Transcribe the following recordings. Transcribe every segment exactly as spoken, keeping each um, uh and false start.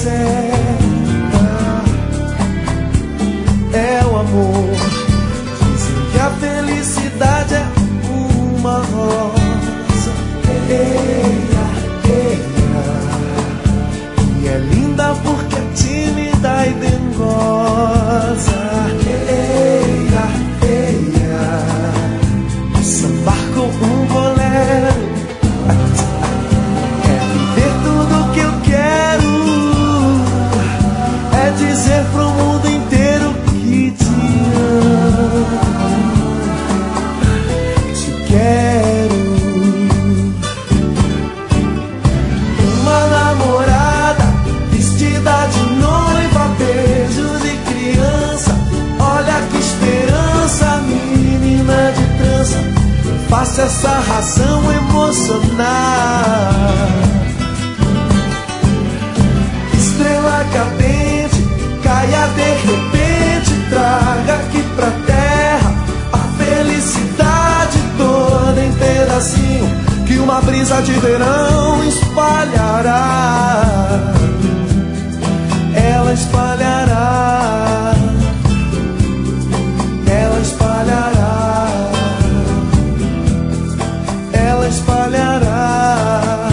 certa é o amor. Dizem que a felicidade é uma rosa, eia, eia, e é linda porque é tímida e dengosa, eia, eia, sambar com um bolero é viver tudo que eu quero, é dizer pro mundo inteiro que te amo, te quero. Uma namorada vestida de noiva, beijo de criança, olha que esperança, menina de trança, faça essa razão emocionar. Estrela cadente, caia de repente, traga aqui pra terra a felicidade toda em pedacinho, que uma brisa de verão espalhará. Ela espalhará, ela espalhará, ela espalhará,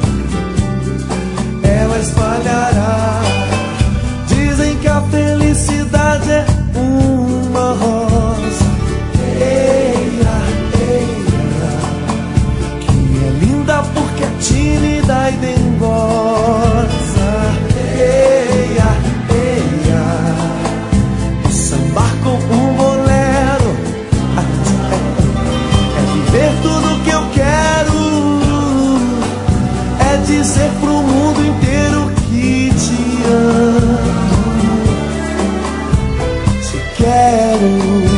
ela espalhará. Dizem que a felicidade é uma rosa, eia, eia, que é linda porque é tímida e dengosa, eia, eia, e sambar com um bolero é viver tudo que eu quero, é dizer pro mundo inteiro que te amo, te quero.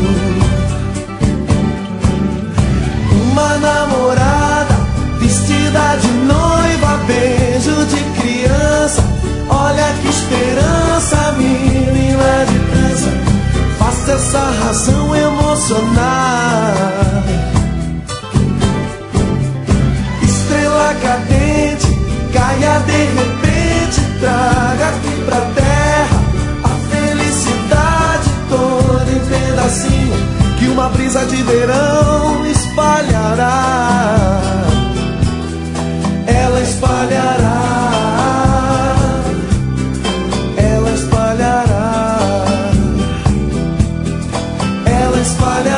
Uma namorada vestida de noiva, beijo de criança, olha que esperança, menina de trança, faça essa razão emocionar. Estrela cadente, caia de repente, traga aqui pra terra a felicidade toda em pedacinho, que uma brisa de verão espalhará. Ela espalhará, ela espalhará, ela espalhará.